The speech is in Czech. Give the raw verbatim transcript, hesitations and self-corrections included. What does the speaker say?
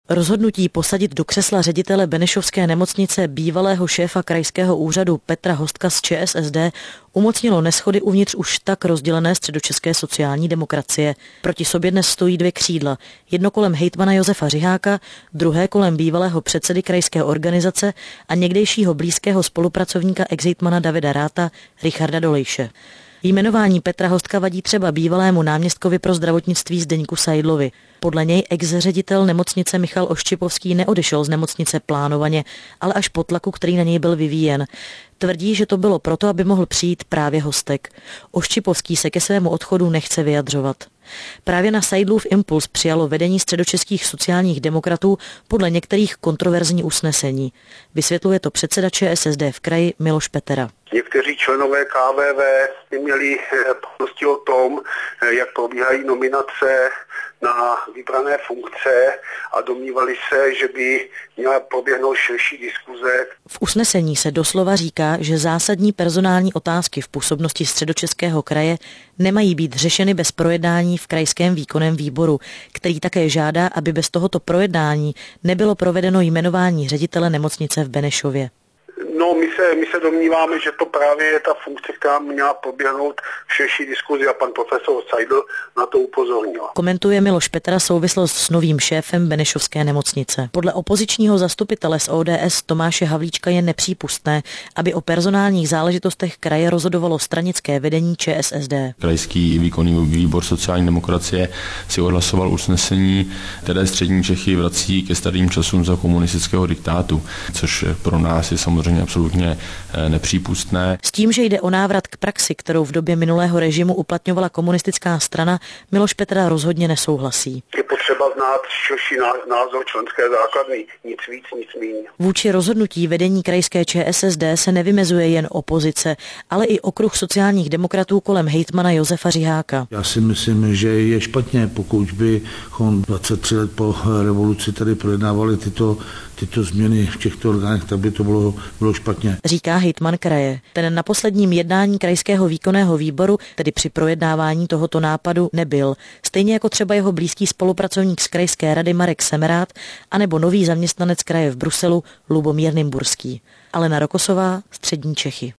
Rozhodnutí posadit do křesla ředitele benešovské nemocnice bývalého šéfa krajského úřadu Petra Hostka z ČSSD umocnilo neshody uvnitř už tak rozdělené středočeské sociální demokracie. Proti sobě dnes stojí dvě křídla. Jedno kolem hejtmana Josefa Řiháka, druhé kolem bývalého předsedy krajské organizace a někdejšího blízkého spolupracovníka exhejtmana Davida Ratha Richarda Dolejše. Jmenování Petra Hostka vadí třeba bývalému náměstkovi pro zdravotnictví Zdeňku Seidlovi. Podle něj ex-ředitel nemocnice Michal Oščipovský neodešel z nemocnice plánovaně, ale až po tlaku, který na něj byl vyvíjen. Tvrdí, že to bylo proto, aby mohl přijít právě Hostek. Oščipovský se ke svému odchodu nechce vyjadřovat. Právě na Seidlův impuls přijalo vedení středočeských sociálních demokratů podle některých kontroverzní usnesení. Vysvětluje to předseda ČSSD v kraji Miloš Petera. Někteří členové K V V měli poznalosti o tom, jak probíhají nominace na vybrané funkce a domnívali se, že by měla proběhnout širší diskuze. V usnesení se doslova říká, že zásadní personální otázky v působnosti Středočeského kraje nemají být řešeny bez projednání v krajském výkonném výboru, který také žádá, aby bez tohoto projednání nebylo provedeno jmenování ředitele nemocnice v Benešově. No, my se, my se domníváme, že to právě je ta funkce, která měla proběhnout v širší diskuzi a pan profesor Seidl na to upozornil. Komentuje Miloš Petera souvislost s novým šéfem Benešovské nemocnice. Podle opozičního zastupitele z O D S Tomáše Havlíčka je nepřípustné, aby o personálních záležitostech kraje rozhodovalo stranické vedení ČSSD. Krajský výkonný výbor sociální demokracie si odhlasoval usnesení, které střední Čechy vrací ke starým časům za komunistického diktátu, což pro nás je samozřejmě absolutně nepřípustné. S tím, že jde o návrat k praxi, kterou v době minulého režimu uplatňovala komunistická strana, Miloš Petera rozhodně nesouhlasí. Je potřeba znát širší názor členské základny, nic víc, nic méně. Vůči rozhodnutí vedení krajské ČSSD se nevymezuje jen opozice, ale i okruh sociálních demokratů kolem hejtmana Josefa Řiháka. Já si myslím, že je špatně, pokud bychom dvacet tři let po revoluci tady projednávali tyto tyto změny v těchto orgánech, tak by to bylo, bylo špatně. Říká hejtman kraje. Ten na posledním jednání krajského výkonného výboru, tedy při projednávání tohoto nápadu, nebyl. Stejně jako třeba jeho blízký spolupracovník z krajské rady Marek Semerát, anebo nový zaměstnanec kraje v Bruselu Lubomír Nymburský. Alena Rokosová, Střední Čechy.